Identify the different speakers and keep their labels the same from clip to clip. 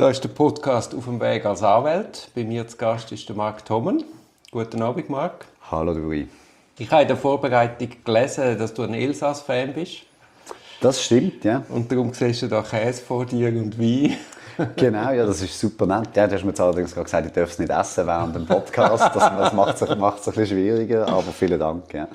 Speaker 1: Da ist der Podcast «Auf dem Weg als Anwalt». Bei mir zu Gast ist der Marc Thommen. Guten Abend, Marc.
Speaker 2: Hallo, Louis.
Speaker 1: Ich habe in der Vorbereitung gelesen, dass du ein Elsass-Fan bist.
Speaker 2: Das stimmt, ja.
Speaker 1: Und darum siehst du da Käse vor dir und Wein.
Speaker 2: Genau, ja, das ist super nett. Ja, du hast mir jetzt allerdings gerade gesagt, ich darf es nicht essen während dem Podcast. Das macht es ein bisschen schwieriger, aber vielen Dank. Ja.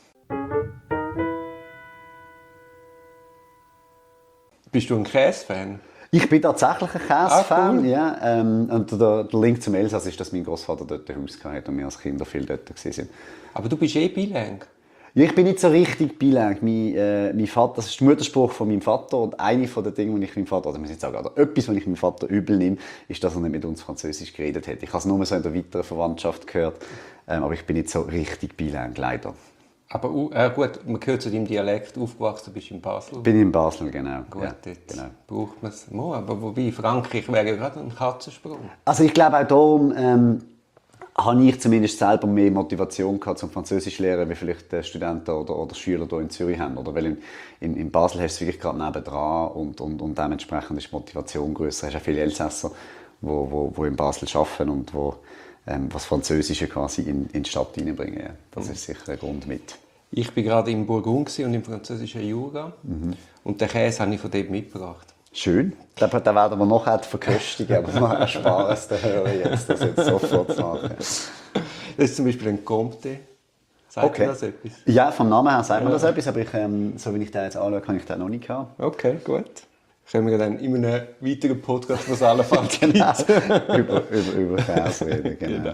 Speaker 1: Bist du ein Käse-Fan?
Speaker 2: Ich bin tatsächlich ein Käsefan.
Speaker 1: Cool.
Speaker 2: Ja, und der Link zum Elsass ist, dass mein Großvater dort ein Haus hatte und wir als Kinder viel dort waren.
Speaker 1: Aber du bist bilang.
Speaker 2: Ja, ich bin nicht so richtig bilang. Mein Vater, das ist der Mutterspruch von meinem Vater und eine von den Dingen, die ich meinem Vater, oder muss ich sagen, oder etwas, was ich meinem Vater übel nehme, ist, dass er nicht mit uns Französisch geredet hat. Ich habe es nur so in der weiteren Verwandtschaft gehört, aber ich bin nicht so richtig bilang, leider.
Speaker 1: Aber gut, man hört zu deinem Dialekt, aufgewachsen bist du in Basel.
Speaker 2: Bin in Basel, genau.
Speaker 1: Gut,
Speaker 2: ja,
Speaker 1: jetzt
Speaker 2: genau.
Speaker 1: braucht man es. Aber wobei, Frankreich wäre ja gerade ein Katzensprung.
Speaker 2: Also ich glaube auch darum habe ich zumindest selber mehr Motivation gehabt zum Französisch lernen, wie vielleicht Studenten oder Schüler hier in Zürich haben. Oder weil in Basel hast du es wirklich gerade nebendran und dementsprechend ist die Motivation grösser. Du hast auch viele Elsässer, die in Basel arbeiten und was Französische quasi in die Stadt reinbringen. Ja. Das ist sicher ein Grund mit.
Speaker 1: Ich war gerade in Burgund und im französischen Jura. Und den Käse habe ich von dort mitgebracht.
Speaker 2: Schön. Den werden wir noch verköstigen, aber wir ersparen es den Hörern jetzt, das jetzt sofort zu machen.
Speaker 1: Das ist zum Beispiel ein Comté. Sagt dir das etwas?
Speaker 2: Ja, vom Namen her sagt mir das etwas, aber so wie ich den jetzt anschaue, kann ich den noch nicht haben.
Speaker 1: Okay, gut. Können wir dann in einem weiteren Podcast, was allenfalls
Speaker 2: genau. über Käse reden, genau.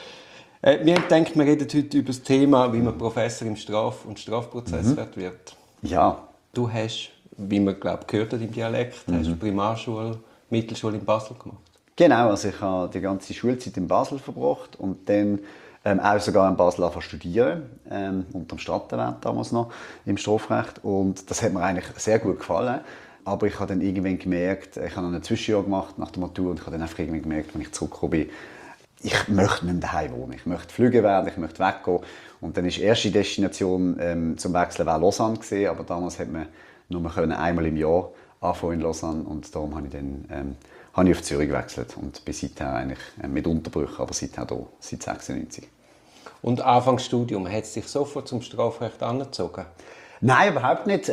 Speaker 1: Wir haben gedacht, wir reden heute über das Thema, wie man Professor im Straf- und Strafprozessrecht wird.
Speaker 2: Ja.
Speaker 1: Du hast, wie man gehört hat im Dialekt, hast Primarschule, Mittelschule in Basel gemacht.
Speaker 2: Genau, also ich habe die ganze Schulzeit in Basel verbracht und dann auch sogar in Basel studieren, unter dem Stadtwert damals noch, im Strafrecht. Und das hat mir eigentlich sehr gut gefallen. Aber ich habe dann irgendwann gemerkt, ich habe noch ein Zwischenjahr gemacht nach der Matur und ich habe dann einfach irgendwann gemerkt, wenn ich zurückgekommen bin, ich möchte nicht mehr daheim wohnen. Ich möchte fliegen werden, ich möchte weggehen. Und dann war die erste Destination zum Wechseln Lausanne gewesen, aber damals hat man nur einmal im Jahr anfangen in Lausanne und darum habe ich dann auf Zürich gewechselt und bin seither eigentlich mit Unterbrüchen, aber seither hier, seit 96.
Speaker 1: Und Anfangsstudium, hat es dich sofort zum Strafrecht angezogen?
Speaker 2: Nein, überhaupt nicht.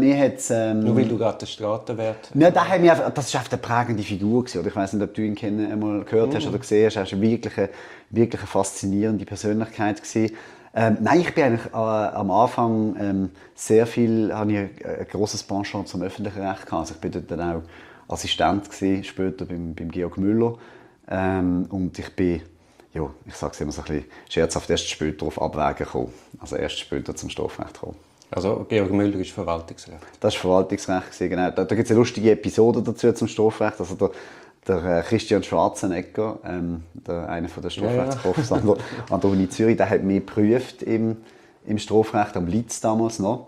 Speaker 1: Nur weil du gerade den Stratenwert...
Speaker 2: Ja, das war einfach eine prägende Figur. Oder ich weiss nicht, ob du ihn einmal gehört hast oder gesehen hast. Er war wirklich eine faszinierende Persönlichkeit. Nein, ich bin eigentlich am Anfang habe ich ein grosses Penchant zum öffentlichen Recht gehabt. Also ich bin dort dann auch Assistent gewesen, später beim Georg Müller. Und ich bin, ja, ich sage es immer so ein bisschen scherzhaft, erst später auf Abwägen gekommen. Also erst später zum Strafrecht gekommen.
Speaker 1: Also Georg Müller ist Verwaltungsrecht? Das
Speaker 2: war Verwaltungsrecht, genau. Da gibt es eine lustige Episode dazu zum Strafrecht. Also der Christian Schwarzenegger, einer der Strafrechtsprofs an der Uni Zürich, der hat mich geprüft im Strafrecht, am Litz damals noch.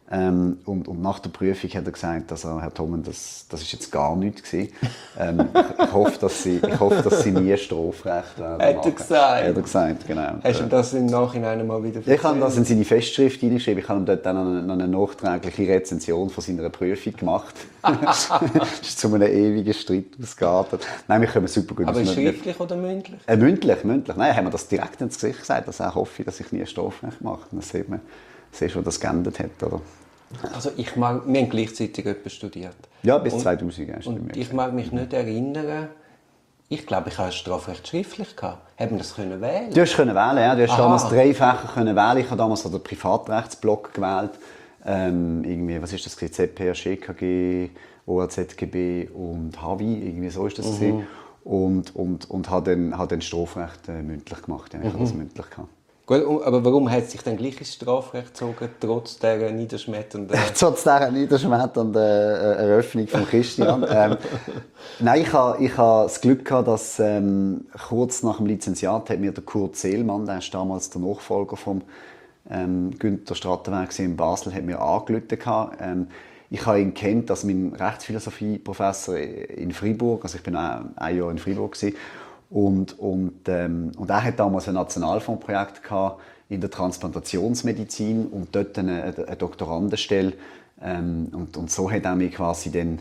Speaker 2: Und nach der Prüfung hat er gesagt, also, Herr Thommen, das ist jetzt gar nichts gewesen. Ich hoffe, dass Sie nie Strafrecht werden.
Speaker 1: Hat er gesagt?
Speaker 2: Hat er gesagt, genau.
Speaker 1: Hast du das im Nachhinein mal wieder
Speaker 2: erzählt? Ich habe das in seine Festschrift hineingeschrieben. Ich habe ihm dort dann noch eine nachträgliche Rezension von seiner Prüfung gemacht. Das ist zu einem ewigen Streit ausgeartet. Nein, wir kommen super gut.
Speaker 1: Aber schriftlich oder mündlich?
Speaker 2: Mündlich. Nein, haben wir das direkt ins Gesicht gesagt, dass ich hoffe, dass ich nie Strafrecht mache. Dann sieht man, wie das geändert hat, oder?
Speaker 1: Also wir haben gleichzeitig etwas studiert.
Speaker 2: Ja, bis 2000
Speaker 1: und ich mag mich nicht erinnern, ich glaube, ich hatte Strafrecht schriftlich gehabt. Haben wir das können wählen?
Speaker 2: Du hast wählen, ja. Du hast damals 3 Fächer können wählen. Ich habe damals den Privatrechtsblock gewählt. Irgendwie, was ist das? ZPR, GKG, ORZGB und HAVI, irgendwie so ist das. Und habe dann Strafrecht mündlich gemacht. Ja, ich habe das mündlich gehabt.
Speaker 1: Gut, aber warum hat sich dann gleich ins Strafrecht gezogen, trotz dieser niederschmetternden...
Speaker 2: Trotz dieser niederschmetternden Eröffnung von Christian? Nein, ich habe das Glück gehabt, dass kurz nach dem Lizenziat hat mir der Kurt Seelmann, der ist damals der Nachfolger von Günther Strattenberg in Basel, hat mir angerufen. Ich habe ihn kennt als mein Rechtsphilosophie-Professor in Freiburg, also ich bin auch ein Jahr in Freiburg gewesen. Und er hat damals ein Nationalfondsprojekt in der Transplantationsmedizin und dort eine Doktorandenstelle. Und so hat er mich quasi dann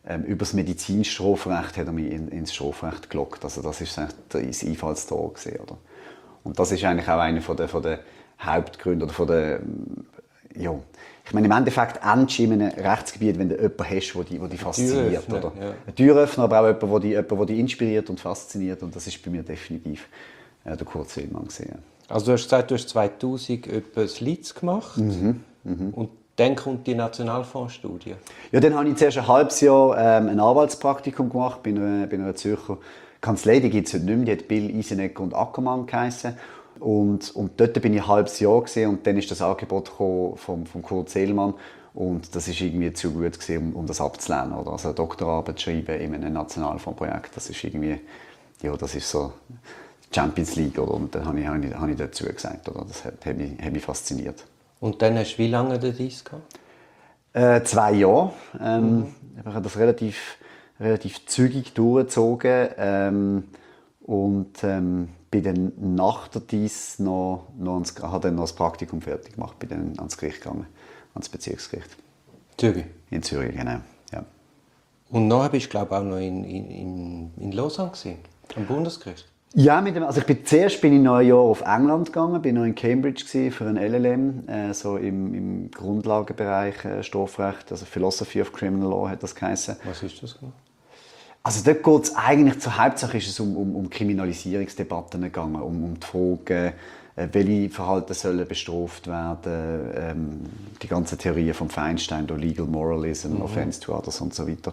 Speaker 2: über das Medizinstrafrecht hat er mich ins Strafrecht gelockt. Also das ist das Einfallstor gewesen, oder? Und das ist eigentlich auch einer von der Hauptgründe oder von der, ja, ich meine, im Endeffekt endest du in einem Rechtsgebiet, wenn du jemanden hast, der dich fasziniert.
Speaker 1: Türöffner,
Speaker 2: oder?
Speaker 1: ja.
Speaker 2: Ein Türöffner, aber auch jemand, der dich inspiriert und fasziniert. Und das ist bei mir definitiv der Kurt Seelmann gewesen.
Speaker 1: Also du hast gesagt, du hast 2000 etwas Leads gemacht und dann kommt die Nationalfondsstudie.
Speaker 2: Ja, dann habe ich zuerst ein halbes Jahr ein Anwaltspraktikum gemacht bei einer Zürcher Kanzlei. Die gibt es heute nicht mehr, die hat Bill, Isenegger und Ackermann geheissen. Und dort bin ich ein halbes Jahr gewesen, und dann ist das Angebot von Kurt Seelmann, und das ist irgendwie zu gut gewesen, um das abzulehnen, oder? Also eine Doktorarbeit schreiben in einem Nationalfondsprojekt, das ist irgendwie, ja, das ist so Champions League, oder? Und dann habe ich dazu gesagt, oder? Das hat mich fasziniert.
Speaker 1: Und dann hast du wie lange den Dies gehabt?
Speaker 2: 2 Jahre. Ich habe das relativ zügig durchgezogen. Und bin dann nach der Dies habe dann noch das Praktikum fertig gemacht, bin dann ans Gericht gegangen, ans Bezirksgericht.
Speaker 1: Zürich?
Speaker 2: In Zürich, genau. Ja.
Speaker 1: Und nachher bist du, glaube ich, auch noch in Lausanne gewesen, am Bundesgericht?
Speaker 2: Ja, zuerst bin ich noch ein Jahr auf England gegangen, bin noch in Cambridge für ein LLM, so im Grundlagenbereich Strafrecht, also Philosophy of Criminal Law hat das geheißen.
Speaker 1: Was ist das genau?
Speaker 2: Also dort geht es eigentlich, zur Hauptsache ist es um Kriminalisierungsdebatten gegangen, um die Frage, welche Verhalten sollen bestraft werden, die ganze Theorie von Feinstein, Legal Moralism, Offense to Others und so weiter.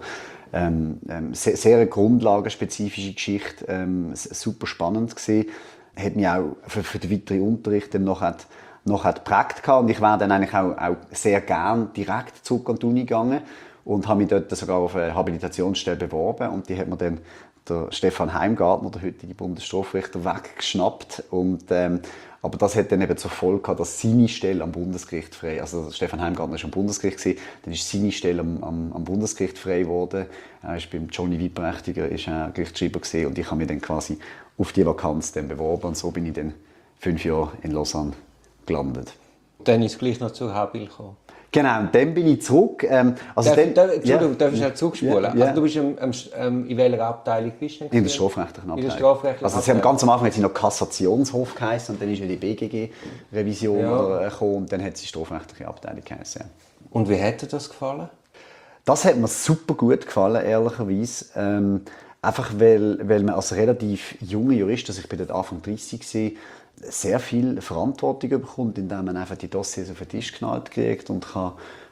Speaker 2: Sehr eine grundlagenspezifische Geschichte, super spannend gesehen, hat mich auch für den weiteren Unterricht dann noch geprägt, und ich wäre dann eigentlich auch sehr gern direkt zurück an die Uni gegangen und habe mich dort sogar auf eine Habilitationsstelle beworben, und die hat mir dann der Stefan Heimgartner, der heutige Bundesstrafrichter, weggeschnappt. Aber das hat dann eben zur Folge gehabt, dass seine Stelle am Bundesgericht frei, also Stefan Heimgartner war am Bundesgericht gewesen, dann ist seine Stelle am Bundesgericht frei geworden. Er ist beim Johnny Wieprächtiger Gerichtsschreiber gewesen, und ich habe mich dann quasi auf die Vakanz dann beworben, und so bin ich dann 5 Jahre in Lausanne gelandet.
Speaker 1: Dann ist es gleich noch zur Habil gekommen.
Speaker 2: Genau, und dann bin ich zurück.
Speaker 1: Entschuldigung, darf ich schnell zurückspulen?
Speaker 2: Ja.
Speaker 1: Also du bist in welcher Abteilung bist du?
Speaker 2: In der strafrechtlichen Abteilung.
Speaker 1: In der strafrechtlichen
Speaker 2: also
Speaker 1: Abteilung.
Speaker 2: Ganz am Anfang hat sie noch Kassationshof geheißen, und dann ist ja die BGG-Revision gekommen, und dann hat sie strafrechtliche Abteilung geheißen. Ja.
Speaker 1: Und wie hat dir das gefallen?
Speaker 2: Das hat mir super gut gefallen, ehrlicherweise. Einfach weil man als relativ junger Jurist, also ich bin dort Anfang 30 gewesen, sehr viel Verantwortung bekommt, indem man einfach die Dossiers auf den Tisch geknallt kriegt und kann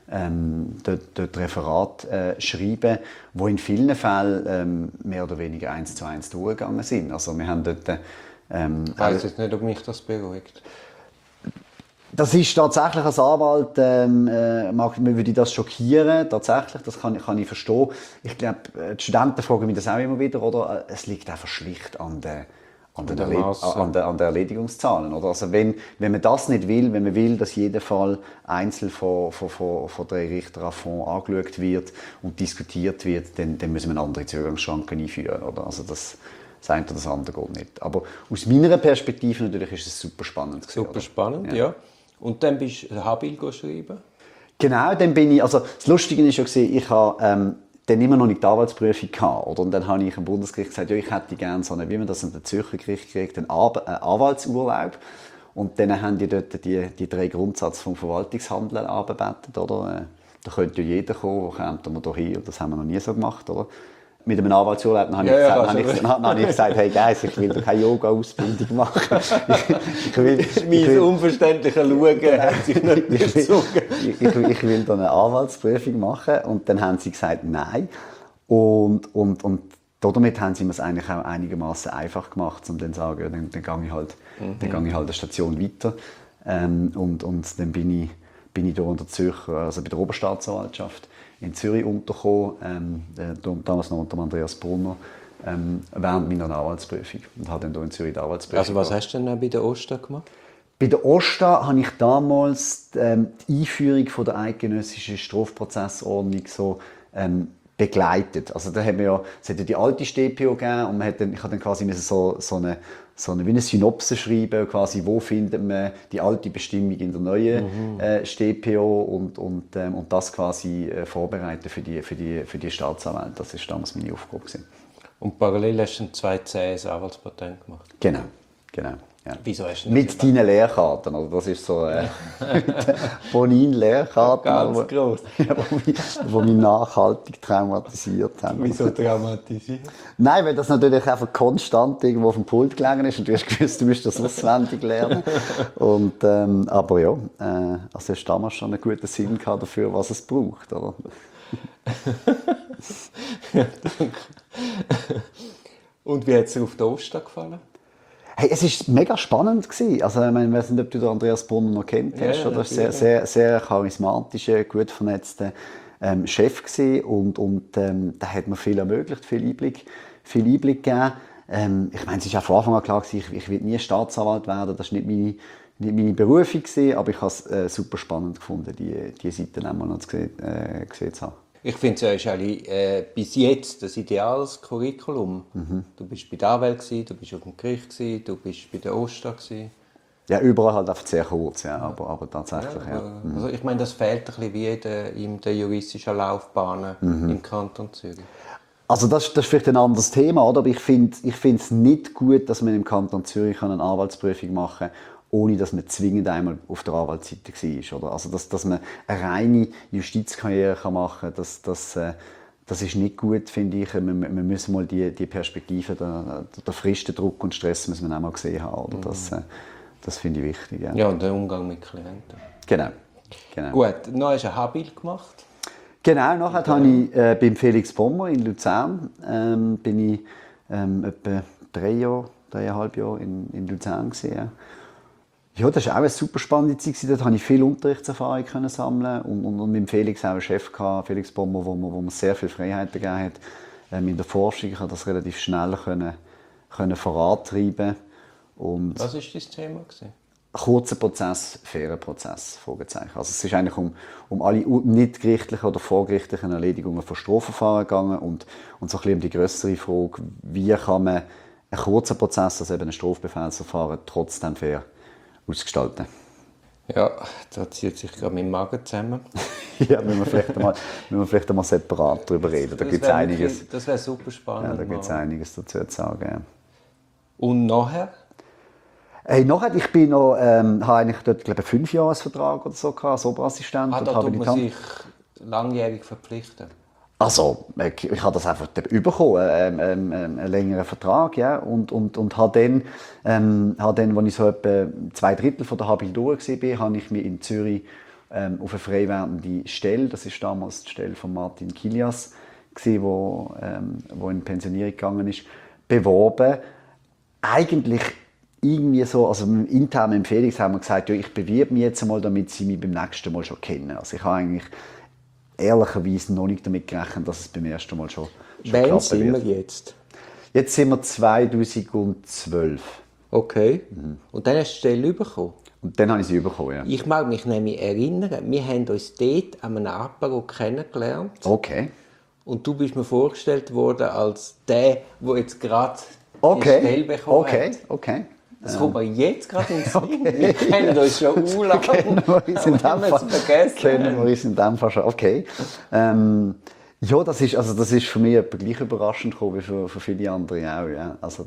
Speaker 2: dort Referat schreiben, wo in vielen Fällen mehr oder weniger 1:1 durchgegangen sind. Also wir haben dort...
Speaker 1: Ich weiss jetzt nicht, ob mich das beruhigt.
Speaker 2: Das ist tatsächlich als Anwalt, würde ich das schockieren, tatsächlich, das kann ich verstehen. Ich glaube, die Studenten fragen mich das auch immer wieder, oder? Es liegt einfach schlicht an den Erledigungszahlen. Oder? Also wenn man das nicht will, wenn man will, dass jeder Fall einzeln von 3 Richtern à fond angeschaut wird und diskutiert wird, dann müssen wir andere Zugangsschranken einführen. Oder? Also das eine oder das andere geht nicht. Aber aus meiner Perspektive natürlich ist es super spannend.
Speaker 1: Super spannend, ja. Und dann bist du Habil schreiben?
Speaker 2: Genau, dann bin ich, also das Lustige ist ja, ich habe dann immer noch nicht die Anwaltsprüfung gehabt, oder? Und dann habe ich am Bundesgericht gesagt, ja, ich hätte gerne so eine, wie man das an der Zürcher Gericht kriegt, einen Anwaltsurlaub. Und dann haben die dort die 3 Grundsätze vom Verwaltungshandeln angebetet, oder? Da könnte ja jeder kommen, wo kommt man da hin, und das haben wir noch nie so gemacht, oder? Mit einem Anwaltsurlaub habe ich gesagt, hey Guys, ich will keine Yoga-Ausbildung machen.
Speaker 1: Mein unverständlicher Schauen hat sich nicht bezogen.
Speaker 2: Ich will da eine Anwaltsprüfung machen, und dann haben sie gesagt, nein. Und damit haben sie mir es eigentlich auch einigermaßen einfach gemacht, um dann zu sagen, dann gehe ich halt eine Station weiter. Und dann bin ich hier in der Zürcher, also bei der Oberstaatsanwaltschaft in Zürich untergekommen, damals noch unter Andreas Brunner, während meiner Anwaltsprüfung. Und habe dann hier in Zürich die Anwaltsprüfung
Speaker 1: Also was hast du denn bei der OSTA gemacht?
Speaker 2: Bei der OSTA habe ich damals die Einführung von der eidgenössischen Strafprozessordnung so begleitet. Also da haben wir ja, es hat ja die alte StPO gegeben und ich habe dann quasi so eine wie eine Synopse schreiben, quasi, wo findet man die alte Bestimmung in der neuen StPO und das quasi vorbereiten für die Staatsanwälte. Das war damals meine Aufgabe gewesen.
Speaker 1: Und parallel hast du 2010 das Anwaltspatent gemacht?
Speaker 2: Genau. Ja.
Speaker 1: Wieso hast du
Speaker 2: mit deinen Lehrkarten, also das ist so Bonin-Lehrkarten,
Speaker 1: ganz gross.
Speaker 2: die mich nachhaltig traumatisiert haben.
Speaker 1: Wieso traumatisiert?
Speaker 2: Nein, weil das natürlich einfach konstant irgendwo auf dem Pult gelegen ist und du hast gewusst, du musst das auswendig lernen. Und, aber ja, also hast du damals schon einen guten Sinn gehabt dafür, was es braucht, oder?
Speaker 1: Ja, danke. Und wie hat es dir auf der Oster gefallen?
Speaker 2: Hey, es war mega spannend gewesen. Also, ich meine, ich weiß nicht, ob du den Andreas Brunner noch kennt hast.
Speaker 1: Ja,
Speaker 2: oder? Sehr, sehr charismatischer, gut vernetzter Chef gewesen. Und der hat mir viel ermöglicht, viel Einblick gegeben. Ich meine, es war auch von Anfang an klar gewesen, ich will nie Staatsanwalt werden. Das war nicht meine Berufung gewesen, aber ich habe es super spannend gefunden, die Seite einmal noch gesehen zu haben.
Speaker 1: Ich finde es ja ist eigentlich, bis jetzt das ideales Curriculum. Du bist bei der Anwalt, du bist auf dem Gericht, du bist bei der Oster.
Speaker 2: Ja, überall halt einfach sehr kurz, ja, aber tatsächlich, ja.
Speaker 1: Also ich meine, das fehlt ein bisschen wie in der juristischen Laufbahn im Kanton Zürich.
Speaker 2: Also das ist vielleicht ein anderes Thema, oder? Aber ich finde es nicht gut, dass man im Kanton Zürich eine Anwaltsprüfung machen kann, ohne dass man zwingend einmal auf der Anwaltsseite war. Oder? Also dass man eine reine Justizkarriere machen kann, das ist nicht gut, finde ich. Wir müssen mal die Perspektive, den Fristendruck und Stress müssen wir auch mal gesehen haben. Oder? Das finde ich wichtig. Ja.
Speaker 1: Ja, und den Umgang mit Klienten.
Speaker 2: Genau.
Speaker 1: Gut, noch hast du ein Habil gemacht.
Speaker 2: Genau, nachher habe ich beim Felix Pommer in Luzern bin ich etwa 3,5 Jahre in Luzern gewesen. Ja, das war auch eine super spannende Zeit. Dort konnte ich viel Unterrichtserfahrung sammeln und mit Felix auch einen Chef gehabt, Felix Pommer, wo mir sehr viel Freiheit gegeben hat in der Forschung. Ich konnte das relativ schnell vorantreiben. Und
Speaker 1: was war dein Thema?
Speaker 2: Kurzer Prozess, fairer Prozess, Fragezeichen. Also es ist eigentlich um alle nicht gerichtlichen oder vorgerichtlichen Erledigungen von Strafverfahren gegangen und so ein bisschen um die grössere Frage, wie kann man einen kurzen Prozess, also eben ein Strafbefehlsverfahren, trotzdem fair ausgestalten.
Speaker 1: Ja, da zieht sich gerade mein Magen zusammen.
Speaker 2: Ja, müssen wir vielleicht einmal separat darüber reden. Da gibt es einiges.
Speaker 1: Das wäre super spannend.
Speaker 2: Ja, da gibt es einiges dazu zu sagen. Ja.
Speaker 1: Und nachher?
Speaker 2: Hey, nachher, ich bin noch, habe eigentlich dort, glaube ich, 5 Jahresvertrag oder so gehabt, als Oberassistent.
Speaker 1: Da tut man sich langjährig verpflichten?
Speaker 2: Also, ich habe das einfach bekommen, einen längeren Vertrag, ja, und habe dann, als ich so etwa 2/3 von der Habil durch war, habe ich mich in Zürich auf eine frei werdende Stelle, das ist damals die Stelle von Martin Kilias, wo in Pensionierung gegangen ist, beworben. Eigentlich irgendwie so, also im internen Empfehlung haben wir gesagt, ja, ich bewirbe mich jetzt einmal, damit sie mich beim nächsten Mal schon kennen. Also ich habe eigentlich ehrlicherweise noch nicht damit gerechnet, dass es beim ersten Mal schon
Speaker 1: Wann sind wir jetzt?
Speaker 2: Jetzt sind wir 2012.
Speaker 1: Okay. Und dann hast du die Stelle bekommen?
Speaker 2: Und dann habe ich sie bekommen, ja.
Speaker 1: Ich mag mich nämlich erinnern, wir haben uns dort an einem Apero kennengelernt.
Speaker 2: Okay.
Speaker 1: Und du bist mir vorgestellt worden als der jetzt gerade die Stelle bekommen hat.
Speaker 2: Okay.
Speaker 1: Das kommt mir jetzt gerade ins Sinn. Wir kennen uns schon lange.
Speaker 2: Kennen wir uns in dem Fall schon. Okay. Ja, das ist für mich etwa gleich überraschend gekommen wie für viele andere auch. Ja. Also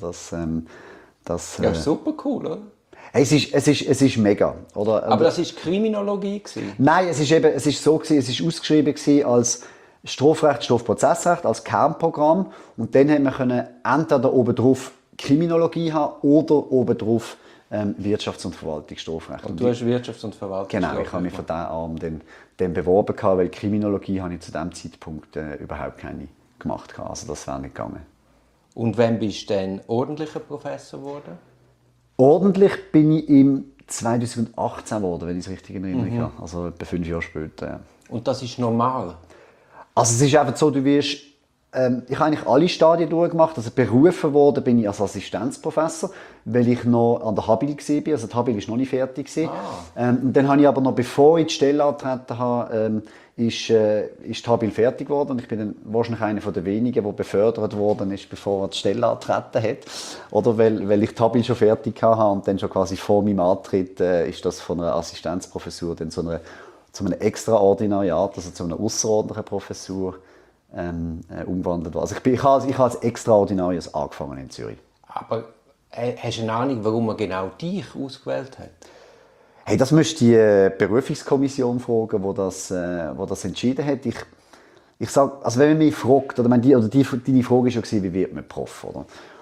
Speaker 2: das
Speaker 1: ja, super cool, oder?
Speaker 2: Es ist mega, oder?
Speaker 1: Aber das war Kriminologie?
Speaker 2: Nein, es ist so gewesen, es ist ausgeschrieben gewesen als Strafrecht, Strafprozessrecht, als Kernprogramm. Und dann haben wir entweder obendrauf Kriminologie haben oder obendrauf Wirtschafts- und Verwaltungsstrafrecht.
Speaker 1: Und du hast Wirtschafts- und Verwaltungsstrafrecht?
Speaker 2: Genau, ich habe mich von diesem Arm dann beworben, weil Kriminologie habe ich zu diesem Zeitpunkt überhaupt keine gemacht. Also das wäre nicht gegangen.
Speaker 1: Und wann bist du dann ordentlicher Professor geworden?
Speaker 2: Ordentlich bin ich im 2018 geworden, wenn ich es richtig in Erinnerung habe. Also etwa 5 Jahre später. Ja.
Speaker 1: Und das ist normal?
Speaker 2: Also es ist einfach so, du wirst... ich habe eigentlich alle Stadien durchgemacht. Also berufen worden bin ich als Assistenzprofessor, weil ich noch an der Habil war. Also die Habil war noch nicht fertig. Und dann habe ich aber noch, bevor ich die Stelle angetreten habe, ist Tabil fertig geworden und ich bin dann wahrscheinlich einer der wenigen, der befördert worden ist, bevor er die Stelle antreten hat. Oder weil ich Tabil schon fertig hatte und dann schon quasi vor meinem Antritt ist das von einer Assistenzprofessur dann zu einem Extraordinariat, also zu einer außerordentlichen Professur umgewandelt worden. Also ich habe als Extraordinarius angefangen in Zürich.
Speaker 1: Aber hast du eine Ahnung, warum er genau dich ausgewählt hat?
Speaker 2: Hey, das müsste die Berufungskommission fragen, die das entschieden hat. Ich sage, also wenn man mich fragt, deine Frage war ja, wie wird man Prof, oder?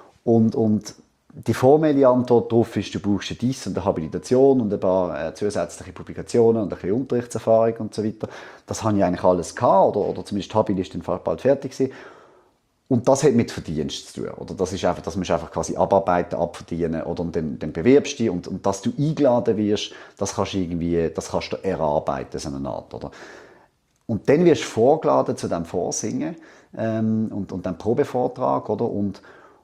Speaker 2: Und die formelle Antwort darauf ist, du brauchst dies und eine Habilitation und ein paar zusätzliche Publikationen und ein bisschen Unterrichtserfahrung und so weiter. Das habe ich eigentlich alles gehabt, oder zumindest die Habil ist dann bald fertig gewesen. Und das hat mit Verdienst zu tun. Oder das musst du einfach quasi abarbeiten, abverdienen. Oder und dann bewirbst du dich. Und dass du eingeladen wirst, das kannst du erarbeiten, so eine Art. Oder? Und dann wirst du vorgeladen zu diesem Vorsingen und dem Probevortrag. Oder? Und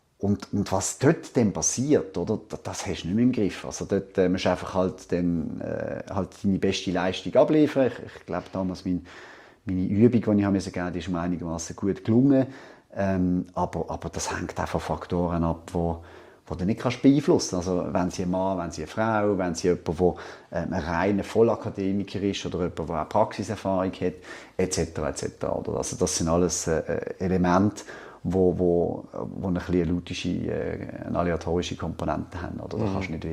Speaker 2: was dort dann passiert, oder? Das hast du nicht mehr im Griff. Also dort musst du einfach halt deine beste Leistung abliefern. Ich glaube, damals meine Übung, die ich geben musste, ist mir einigermaßen gut gelungen. Aber das hängt auch von Faktoren ab, die du nicht beeinflussen kannst. Also wenn sie ein Mann, wenn sie eine Frau, wenn sie jemand, der ein reiner Vollakademiker ist oder jemand, der auch Praxiserfahrung hat, etc. etc. Also das sind alles Elemente, wo eine lautische, eine aleatorische Komponente haben. Oder?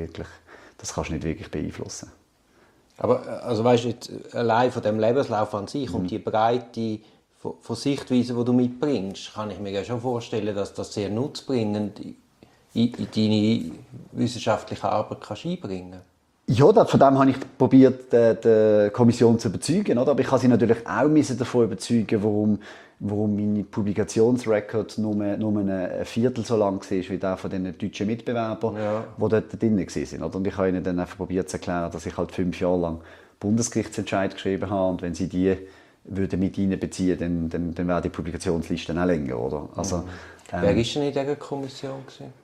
Speaker 2: Das kannst du nicht wirklich beeinflussen.
Speaker 1: Aber also weißt du, jetzt, allein von dem Lebenslauf an sich und die Breite von Sichtweisen, die du mitbringst, kann ich mir ja schon vorstellen, dass das sehr nutzbringend in deine wissenschaftliche Arbeit einbringen kann.
Speaker 2: Ja, von dem habe ich probiert, die Kommission zu überzeugen. Oder? Aber ich habe sie natürlich auch davon überzeugen, warum meine Publikationsrecord nur ein Viertel so lang war wie der von den deutschen Mitbewerbern, die dort drin waren. Und ich habe ihnen dann einfach probiert zu erklären, dass ich halt 5 Jahre lang Bundesgerichtsentscheid geschrieben habe und wenn sie die würden mit einbeziehen, dann wäre die Publikationsliste auch länger. Oder? Also,
Speaker 1: wer war denn in dieser Kommission?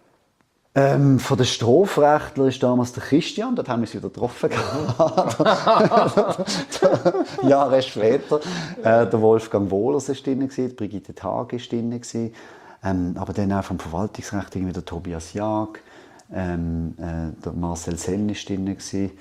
Speaker 2: Von den Strafrechtlern ist damals der Christian, dort haben wir uns wieder getroffen. Jahre später. Der Wolfgang Wohlers war drin, Brigitte Tag war drin. Aber dann auch vom Verwaltungsrecht der Tobias Jag, der Marcel Senn war drin.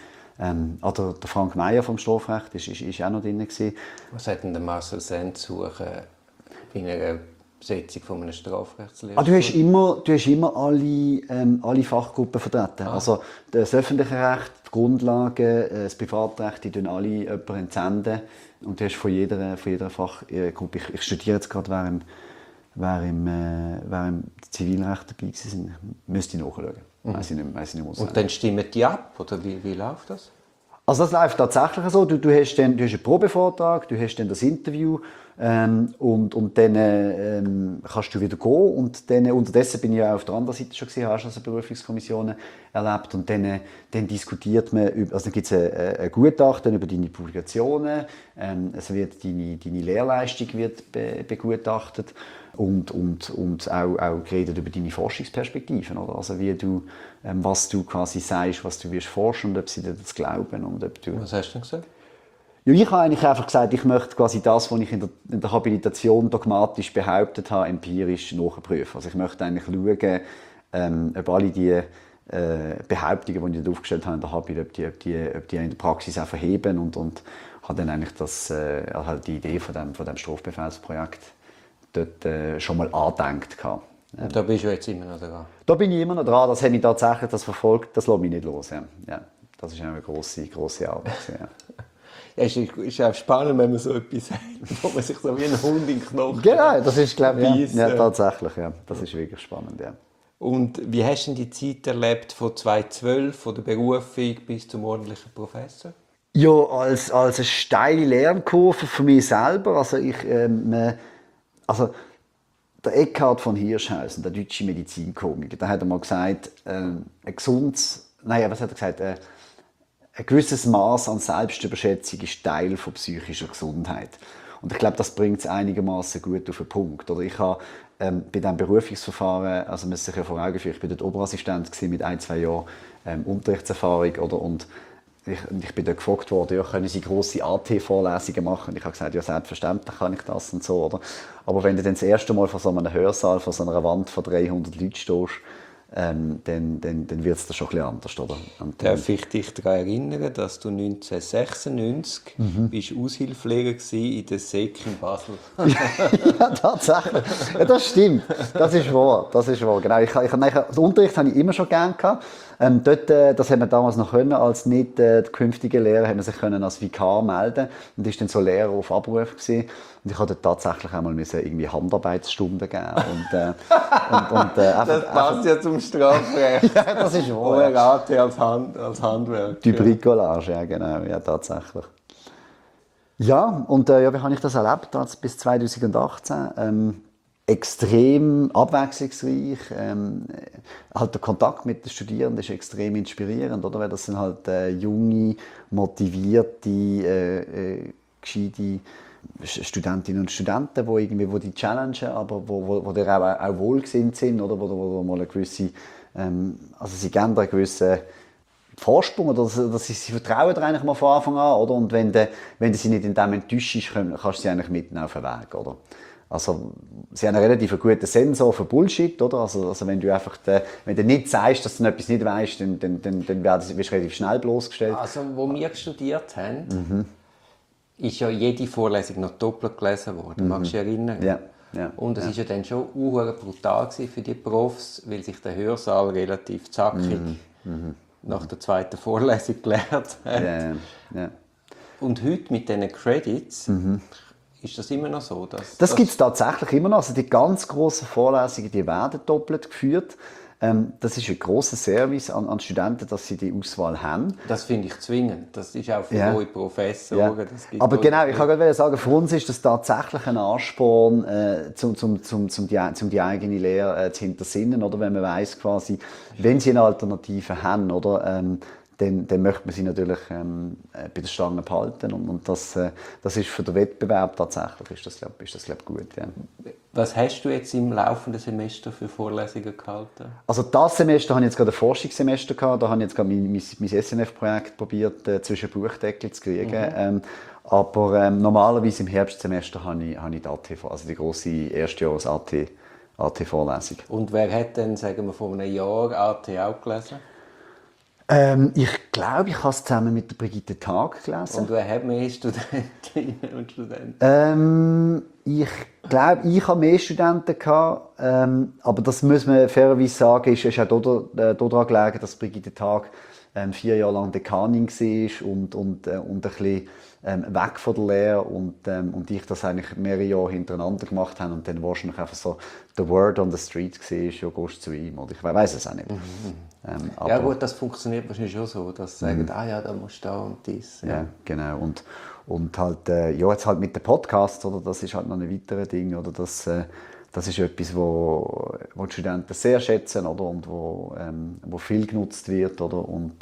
Speaker 2: Der Frank Meyer vom Strafrecht ist auch noch drin.
Speaker 1: Was hat denn der Marcel Senn zu suchen bei einer Besetzung von einem Strafrechtslehrer?
Speaker 2: Du hast immer alle Fachgruppen vertreten. Also das öffentliche Recht, die Grundlagen, das Privatrecht, die tun alle jemanden entsenden. Und du hast von jeder Fachgruppe. Ich studiere jetzt gerade, wer im Zivilrecht dabei war. Müsste ich nachschauen. Weiss ich nicht mehr.
Speaker 1: Und dann stimmen die ab? Oder wie läuft das?
Speaker 2: Also das läuft tatsächlich so. Du hast einen Probevortrag, du hast dann das Interview und dann kannst du wieder gehen. Und dann, unterdessen bin ich ja auf der anderen Seite schon gewesen, hast also Berufungskommissionen erlebt. Und dann diskutiert man, also dann gibt es ein Gutachten über deine Publikationen, es wird deine Lehrleistung wird begutachtet. Und auch geredet über deine Forschungsperspektiven, oder? Also wie du, was du quasi sagst, was du wirst forschen und ob sie dir das glauben. Und ob du...
Speaker 1: Was hast du denn gesagt?
Speaker 2: Ja, ich habe eigentlich einfach gesagt, ich möchte quasi das, was ich in der Habilitation dogmatisch behauptet habe, empirisch nachprüfen. Also ich möchte eigentlich schauen, ob alle die Behauptungen, die ich aufgestellt habe in der Habil, ob die in der Praxis auch verheben und habe dann eigentlich halt die Idee von dem Strafbefehlsprojekt dort schon mal angedenkt.
Speaker 1: Und da bist du jetzt immer noch dran?
Speaker 2: Da bin ich immer noch dran. Das hat mich tatsächlich verfolgt. Das lässt mich nicht los. Ja. Das ist eine grosse Arbeit. Ja.
Speaker 1: Ja, es ist auch spannend, wenn man so etwas sagt, wo man sich so wie ein Hund in den Knochen
Speaker 2: Genau, das ist, glaube ich,
Speaker 1: ja,
Speaker 2: tatsächlich. Ja. Das ist wirklich spannend. Ja.
Speaker 1: Und wie hast du die Zeit erlebt, von 2012, von der Berufung bis zum ordentlichen Professor?
Speaker 2: Ja, als eine steile Lernkurve für mich selber. Also der Eckhard von Hirschhausen, der deutsche Medizinkomiker, der hat einmal gesagt, ein gewisses Maß an Selbstüberschätzung ist Teil von psychischer Gesundheit. Und ich glaube, das bringt es einigermaßen gut auf den Punkt. Oder ich habe bei diesem Berufungsverfahren, also man muss sich ja vor Augen führen, ich war dort Oberassistent mit 1-2 Jahren Unterrichtserfahrung, oder? Und ich bin dort gefragt worden, ja, können Sie grosse AT-Vorlesungen machen? Und ich habe gesagt, ja, selbstverständlich kann ich das und so, oder? Aber wenn du dann das erste Mal vor so einem Hörsaal, vor so einer Wand von 300 Leuten stehst, dann wird es da schon ein bisschen anders, oder?
Speaker 1: Darf ich dich daran erinnern, dass du 1996 bist Aushilfslehrer in der SEK in Basel?
Speaker 2: Ja, tatsächlich. Ja, das stimmt. Das ist wahr. Das ist wahr. Genau. Den Unterricht habe ich immer schon gerne gehabt. Das haben wir damals noch können, als nicht die künftige Lehrer haben sich können als Vikar melden und ist dann so Lehrer auf Abruf gewesen. Und ich hatte tatsächlich einmal irgendwie Handarbeitsstunden geben
Speaker 1: das passt ja zum Strafrecht.
Speaker 2: Ja, das ist wahr.
Speaker 1: Oder AT als Handwerk.
Speaker 2: Die Bricolage, ja genau, ja tatsächlich. Ja, und wie habe ich das erlebt also bis 2018? Extrem abwechslungsreich. Halt der Kontakt mit den Studierenden ist extrem inspirierend, oder? Weil das sind halt junge, motivierte, gescheite Studentinnen und Studenten, wo die challengen, aber wo die auch wohlgesinnt sind, oder? Wo mal eine gewisse, also sie geben einen gewissen Vorsprung, oder sie vertrauen dir eigentlich mal von Anfang an, oder? Und wenn du sie nicht in dem enttäuschst, kannst du sie eigentlich mitnehmen auf den Weg, oder? Also, sie haben einen relativ guten Sensor für Bullshit, oder? Also wenn du einfach, wenn du nicht sagst, dass du etwas nicht weißt, dann wirst du relativ schnell bloßgestellt.
Speaker 1: Also, wo wir studiert haben, ist ja jede Vorlesung noch doppelt gelesen worden. Magst du dich erinnern?
Speaker 2: Ja. Ja.
Speaker 1: Und es war ja dann schon brutal für die Profs, weil sich der Hörsaal relativ zackig nach der zweiten Vorlesung gelernt hat.
Speaker 2: Ja.
Speaker 1: Und heute mit diesen Credits ist das immer noch so?
Speaker 2: Das gibt es tatsächlich immer noch. Also die ganz grossen Vorlesungen, die werden doppelt geführt. Das ist ein grosser Service an Studenten, dass sie die Auswahl haben.
Speaker 1: Das finde ich zwingend. Das ist auch für neue Professoren.
Speaker 2: Ja. Aber genau, ich wollte sagen, für uns ist das tatsächlich ein Ansporn, um die eigene Lehre zu hintersinnen, oder? Wenn man weiss, quasi, wenn sie eine Alternative haben, oder? Dann möchte man sie natürlich bei der Stange behalten. Und das ist für den Wettbewerb tatsächlich ist das, glaub, gut. Ja.
Speaker 1: Was hast du jetzt im laufenden Semester für Vorlesungen gehalten?
Speaker 2: Also das Semester habe ich jetzt gerade ein Forschungssemester gehabt. Da habe ich jetzt gerade mein SNF-Projekt probiert, zwischen Buchdeckel zu kriegen. Aber normalerweise im Herbstsemester habe ich die AT, also die grosse Erstjahres-AT-Vorlesung.
Speaker 1: Und wer hat denn, sagen wir, vor einem Jahr AT auch gelesen?
Speaker 2: Ich glaube, ich habe es zusammen mit der Brigitte Tag gelesen.
Speaker 1: Und wer hat mehr Studentinnen und Studenten?
Speaker 2: Ich glaube, ich habe mehr Studenten gehabt, aber das muss man fairerweise sagen, ist auch daran gelegen, dass Brigitte Tag 4 Jahre lang Dekanin war und ein bisschen weg von der Lehre und ich das eigentlich mehrere Jahre hintereinander gemacht habe und dann wahrscheinlich einfach so the word on the street war, ja, gehst zu ihm, oder ich weiß es auch nicht.
Speaker 1: Ja gut, das funktioniert wahrscheinlich schon so, dass sie sagen, da musst du da und dies.
Speaker 2: Ja, genau. Und halt, jetzt halt mit dem Podcast, oder, das ist halt noch ein weiteres Ding, oder, das ist etwas, wo die Studenten sehr schätzen, oder, und wo viel genutzt wird, oder, und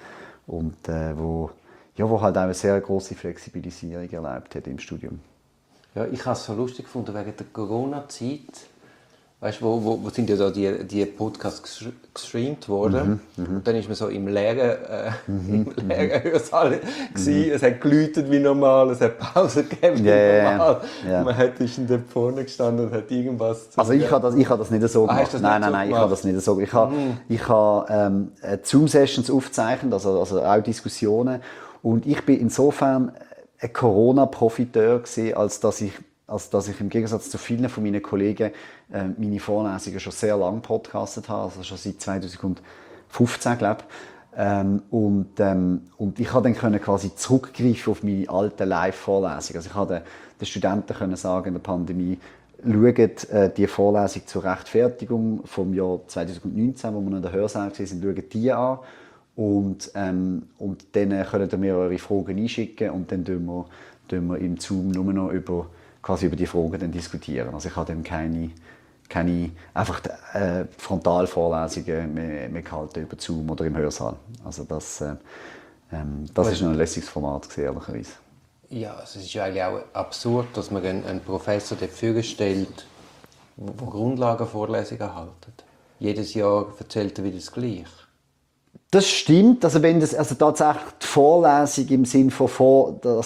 Speaker 2: wo halt auch eine sehr grosse Flexibilisierung erlebt hat im Studium.
Speaker 1: Ja, ich habe es so lustig gefunden, wegen der Corona-Zeit. Weißt du, wo sind ja da die Podcasts gestreamt worden? Und dann ist man so im Lehrerhörsaal gewesen. Es hat geläutet wie normal, es hat Pause gegeben wie normal. Man ist in der vorne gestanden und hat irgendwas zu
Speaker 2: Also ich habe das nicht so gemacht. Nein, ich habe das nicht so gemacht. Ich habe Zoom-Sessions aufgezeichnet, also auch Diskussionen. Und ich bin insofern ein Corona-Profiteur gewesen, als dass ich im Gegensatz zu vielen von meinen Kollegen meine Vorlesungen schon sehr lange podcastet habe, also schon seit 2015, glaube ich. Und ich konnte dann quasi zurückgreifen auf meine alten Live-Vorlesungen. Also ich konnte den Studenten sagen in der Pandemie, schaut die Vorlesung zur Rechtfertigung vom Jahr 2019, wo wir in der Hörsaal waren, schaut die an. Und dann könnt ihr mir eure Fragen einschicken und dann tun wir im Zoom nur noch über die Fragen dann diskutieren. Also ich habe dann keine einfach Frontalvorlesungen mehr gehalten über Zoom oder im Hörsaal. Also das ist noch ein lässiges Format gewesen, ehrlicherweise.
Speaker 1: Ja, es ist ja eigentlich auch absurd, dass man einen Professor dafür stellt, der Grundlagenvorlesungen hält. Jedes Jahr erzählt er wieder das Gleiche.
Speaker 2: Das stimmt, also wenn das, also tatsächlich die Vorlesung im Sinne von die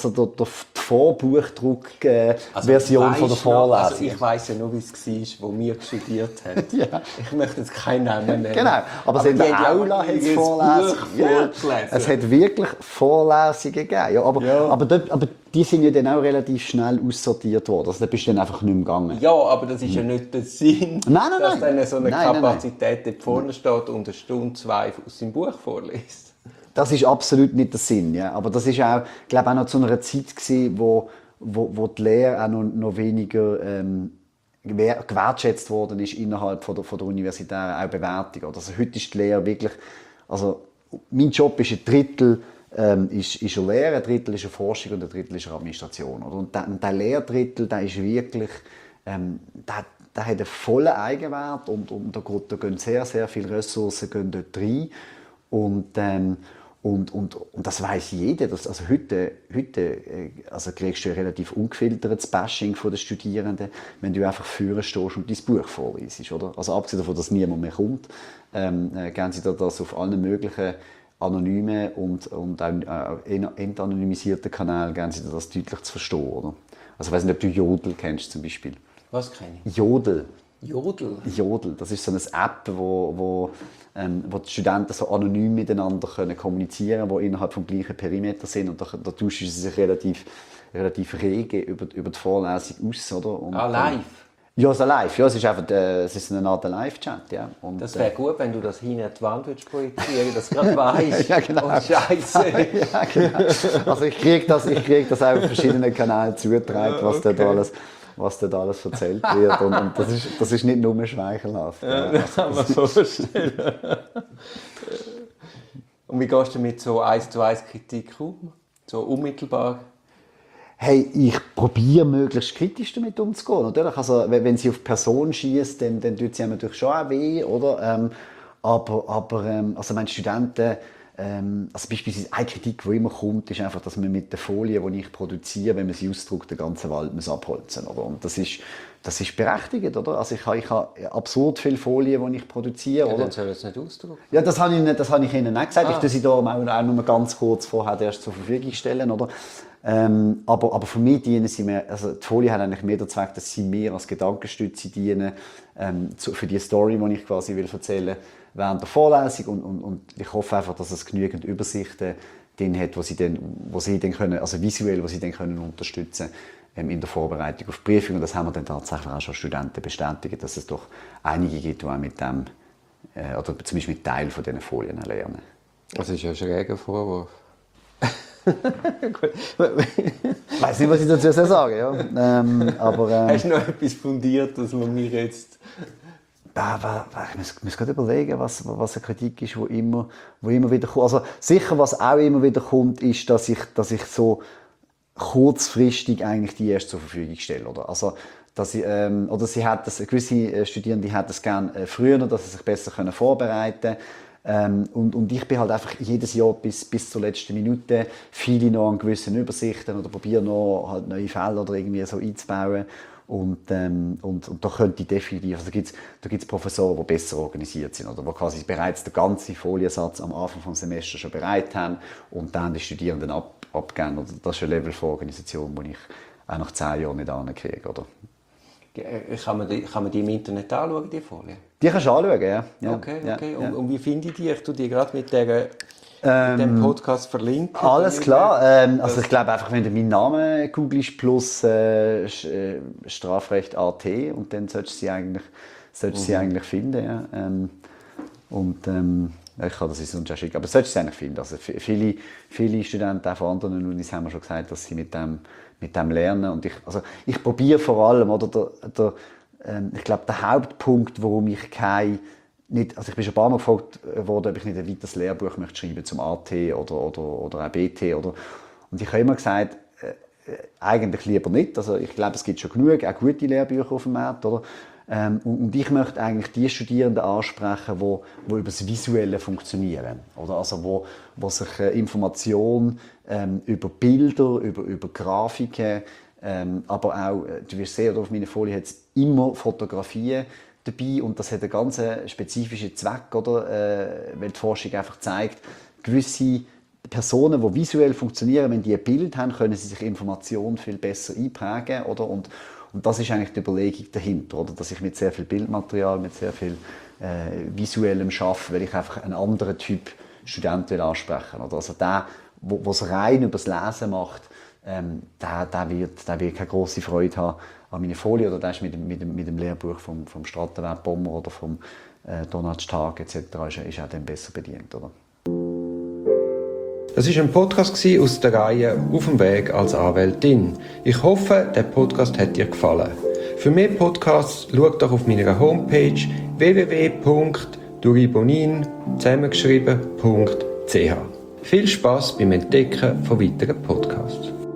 Speaker 2: Vorbuchdruck-Version von der Vorlesung.
Speaker 1: Also ich weiss ja nur, wie es war, wo wir studiert haben. Ja. Ich möchte jetzt keinen Namen nennen.
Speaker 2: Genau, aber in der Aula hat es Vorlesungen. Ja, es hat wirklich Vorlesungen gegeben. Ja, aber die sind ja dann auch relativ schnell aussortiert worden. Also da bist du dann einfach nicht mehr gegangen.
Speaker 1: Ja, aber das ist ja nicht der Sinn, dass dann so eine Kapazität dort vorne steht und eine Stunde, 2 aus dem Buch vorliest.
Speaker 2: Das ist absolut nicht der Sinn. Ja. Aber das ist auch, glaube auch noch zu einer Zeit gewesen, wo die Lehre auch noch weniger gewertschätzt worden ist innerhalb von der universitären auch Bewertung. Also heute ist die Lehre wirklich, also mein Job ist ein Drittel ist eine Lehre, ein Drittel ist eine Forschung und ein Drittel ist eine Administration. Und der Lehrdrittel, der ist wirklich, der hat einen vollen Eigenwert und da gehen sehr, sehr viele Ressourcen gehen dort rein. Und das weiss jeder. Also heute also kriegst du ein relativ ungefiltertes Bashing von den Studierenden, wenn du einfach vorne stehst und dein Buch vorliest. Oder? Also abgesehen davon, dass niemand mehr kommt, geben sie dir das auf allen möglichen anonymen und auch entanonymisierten Kanälen geben sie dir das deutlich zu verstehen. Oder? Also ich weiss nicht, ob du Jodel kennst zum Beispiel.
Speaker 1: Was kenne ich?
Speaker 2: Jodel.
Speaker 1: Jodel,
Speaker 2: das ist so eine App, wo die Studenten so anonym miteinander kommunizieren können, die innerhalb des gleichen Perimeter sind. Und da tauschen sie sich relativ rege über die Vorlesung aus. Oder? Und,
Speaker 1: live?
Speaker 2: Ja, so live. Ja, es ist eine Art Live-Chat. Ja.
Speaker 1: Das wäre gut, wenn du das hinten an die Wand projizieren, dass du gerade weißt.
Speaker 2: Ja, genau.
Speaker 1: Oh, Scheiße.
Speaker 2: Ja, genau. Also ich kriege das auch auf verschiedenen Kanälen zugetragen, was dort alles erzählt wird. Und das ist nicht nur schmeichelhaft.
Speaker 1: Ja, das kann man vorstellen. Und wie gehst du mit so 1:1 Kritik um? So unmittelbar?
Speaker 2: Hey, ich probiere möglichst kritisch damit umzugehen. Natürlich, also, wenn sie auf Person schießt, dann tut sie natürlich schon auch weh, oder? Also meine Studenten, also beispielsweise eine Kritik, die immer kommt, ist einfach, dass man mit der Folie, die ich produziere, wenn man sie ausdruckt, den ganzen Wald muss abholzen, oder? Und das ist berechtigt, oder? Also ich habe absurd viele Folien, die ich produziere,
Speaker 1: ja,
Speaker 2: oder?
Speaker 1: Dann soll es nicht ausdrucken.
Speaker 2: Ja, das habe ich Ihnen nicht gesagt. Ich tue sie da auch nur ganz kurz vorher erst zur Verfügung stellen, oder? Aber für mich dienen sie mehr, also die Folie hat eigentlich mehr den Zweck, dass sie mehr als Gedankenstütze dienen für die Story, die ich quasi erzählen während der Vorlesung und ich hoffe einfach, dass es genügend Übersichten drin hat, wo sie dann können, also visuell, wo sie dann können unterstützen in der Vorbereitung auf die Prüfung. Und das haben wir dann tatsächlich auch schon Studenten bestätigt, dass es doch einige gibt, die auch mit dem oder zumindest mit Teil von diesen Folien lernen.
Speaker 1: Das ist ja ein schräger Vorwurf.
Speaker 2: Ich weiss nicht, was ich dazu sagen soll. Ja.
Speaker 1: Hast du noch etwas fundiert, dass man mir jetzt...
Speaker 2: Ich muss gerade überlegen, was eine Kritik ist, die immer wieder kommt. Also sicher, was auch immer wieder kommt, ist, dass ich so kurzfristig eigentlich die erst zur Verfügung stelle. Oder? Also, gewisse Studierende hätten es gerne früher, dass sie sich besser vorbereiten können. Und ich bin halt einfach jedes Jahr bis zur letzten Minute viele noch an gewissen Übersichten oder probiere noch halt neue Fälle oder irgendwie so einzubauen. Und da könnte ich definitiv, also da gibt's Professoren, die besser organisiert sind oder die quasi bereits den ganzen Foliensatz am Anfang des Semesters schon bereit haben und dann die Studierenden abgeben. Oder das ist ein Level von Organisation, das ich auch nach 10 Jahren nicht hinkriege. Oder?
Speaker 1: Kann man die im Internet anschauen, die Folien?
Speaker 2: Die kannst du anschauen, ja.
Speaker 1: Okay.
Speaker 2: Ja.
Speaker 1: Und wie finde ich die? Ich tue die gerade mit dem Podcast verlinken.
Speaker 2: Alles klar. Also ich glaube einfach, wenn du meinen Namen googelst plus Strafrecht.at und dann solltest du sie eigentlich finden. Ja. Ich kann das sonst auch schicken, aber solltest du sie eigentlich finden. Also viele Studenten auch von anderen Unis haben mir schon gesagt, dass sie mit dem lernen. Und ich probiere vor allem, oder ich glaube, der Hauptpunkt, warum ich also ich bin schon ein paar Mal gefragt worden, ob ich nicht ein weiteres Lehrbuch möchte schreiben zum AT oder auch BT. Und ich habe immer gesagt, eigentlich lieber nicht. Also ich glaube, es gibt schon genug, auch gute Lehrbücher auf dem Markt. Oder? Und ich möchte eigentlich die Studierenden ansprechen, die über das Visuelle funktionieren. Oder? Also wo sich Information über Bilder, über Grafiken, aber auch, du wirst sehen, auf meiner Folie hat es immer Fotografien dabei und das hat einen ganz spezifischen Zweck, oder? Weil die Forschung einfach zeigt, gewisse Personen, die visuell funktionieren, wenn die ein Bild haben, können sie sich Informationen viel besser einprägen, oder? Und das ist eigentlich die Überlegung dahinter, oder? Dass ich mit sehr viel Bildmaterial, mit sehr viel visuellem arbeite, weil ich einfach einen anderen Typ Student ansprechen will. Also der es rein über das Lesen macht, der wird keine grosse Freude haben an meiner Folie, oder der ist mit dem Lehrbuch vom Strattenwert Bommer oder vom Donat Stark etc. ist auch dann besser bedient, oder?
Speaker 1: Das war ein Podcast aus der Reihe «Auf dem Weg als Anwältin». Ich hoffe, der Podcast hat dir gefallen. Für mehr Podcasts schau doch auf meiner Homepage www.duribonin zusammengeschrieben.ch. Viel Spass beim Entdecken von weiteren Podcasts.